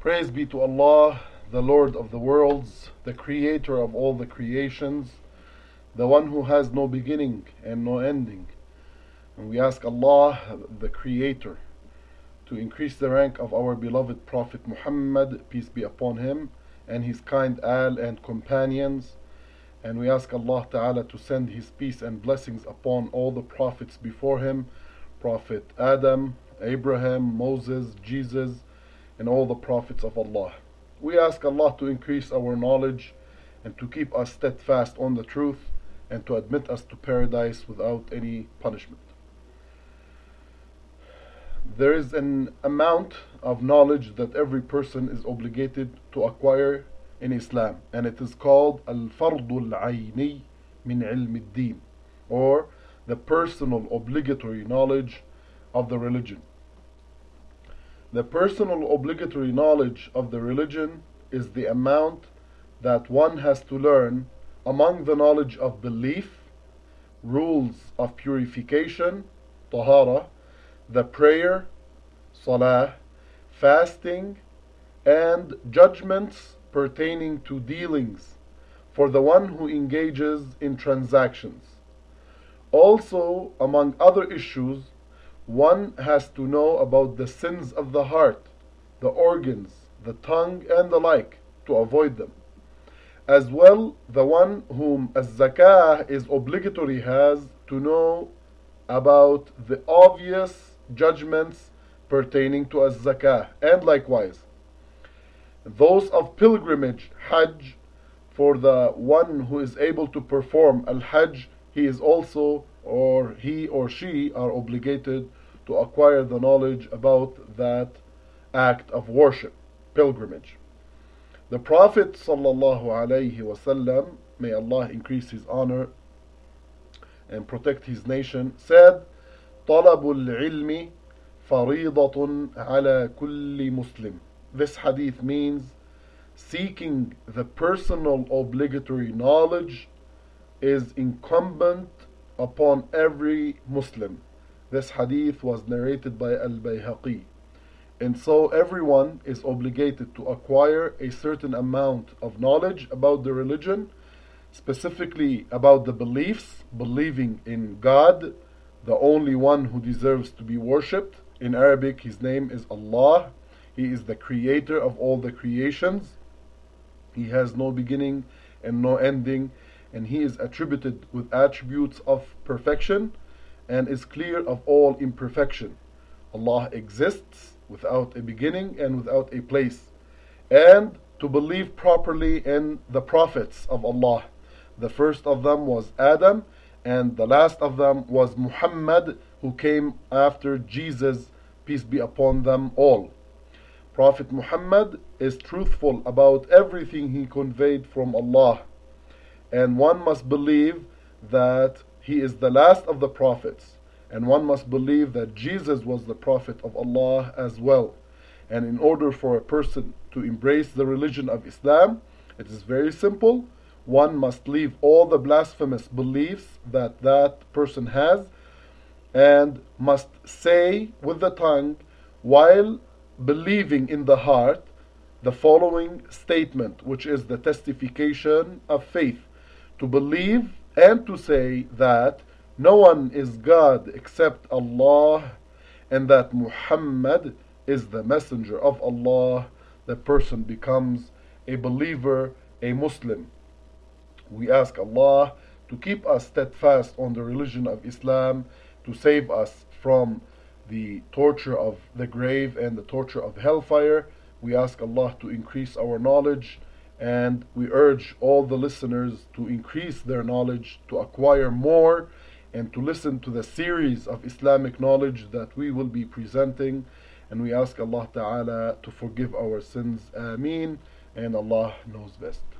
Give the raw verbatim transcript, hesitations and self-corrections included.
Praise be to Allah, the Lord of the worlds, the creator of all the creations, the one who has no beginning and no ending. And we ask Allah, the creator, to increase the rank of our beloved Prophet Muhammad, peace be upon him, and his kind al and companions. And we ask Allah Ta'ala to send his peace and blessings upon all the prophets before him, Prophet Adam, Abraham, Moses, Jesus, and all the prophets of Allah. We ask Allah to increase our knowledge and to keep us steadfast on the truth and to admit us to paradise without any punishment. There is an amount of knowledge that every person is obligated to acquire in Islam, and it is called Al-Fardul Ayni min Ilm al-Din, or the personal obligatory knowledge of the religion. The personal obligatory knowledge of the religion is the amount that one has to learn among the knowledge of belief, rules of purification, tahara, the prayer, salah, fasting, and judgments pertaining to dealings for the one who engages in transactions. Also, among other issues, one has to know about the sins of the heart, the organs, the tongue, and the like, to avoid them. As well, the one whom az-zakah is obligatory has to know about the obvious judgments pertaining to az-zakah, and likewise those of pilgrimage, hajj. For the one who is able to perform al-hajj, he is also, or he or she are obligated to acquire the knowledge about that act of worship, pilgrimage. The Prophet sallallahu alaihi wasallam, may Allah increase his honor and protect his nation, said, طلب العلم فريضة على كل مسلم. This hadith means seeking the personal obligatory knowledge is incumbent upon every Muslim. This hadith was narrated by Al-Bayhaqi. And so everyone is obligated to acquire a certain amount of knowledge about the religion, specifically about the beliefs, believing in God, the only one who deserves to be worshipped. In Arabic, his name is Allah. He is the creator of all the creations. He has no beginning and no ending, and he is attributed with attributes of perfection and is clear of all imperfection. Allah exists without a beginning and without a place. And to believe properly in the prophets of Allah. The first of them was Adam, and the last of them was Muhammad, who came after Jesus, peace be upon them all. Prophet Muhammad is truthful about everything he conveyed from Allah, and one must believe that he is the last of the prophets, and one must believe that Jesus was the prophet of Allah as well. And in order for a person to embrace the religion of Islam, it is very simple. One must leave all the blasphemous beliefs that that person has, and must say with the tongue, while believing in the heart, the following statement, which is the testification of faith: to believe and to say that no one is God except Allah, and that Muhammad is the messenger of Allah. The person becomes a believer, a Muslim. We ask Allah to keep us steadfast on the religion of Islam, to save us from the torture of the grave and the torture of hellfire. We ask Allah to increase our knowledge, and we urge all the listeners to increase their knowledge, to acquire more, and to listen to the series of Islamic knowledge that we will be presenting. And we ask Allah Ta'ala to forgive our sins. Ameen. And Allah knows best.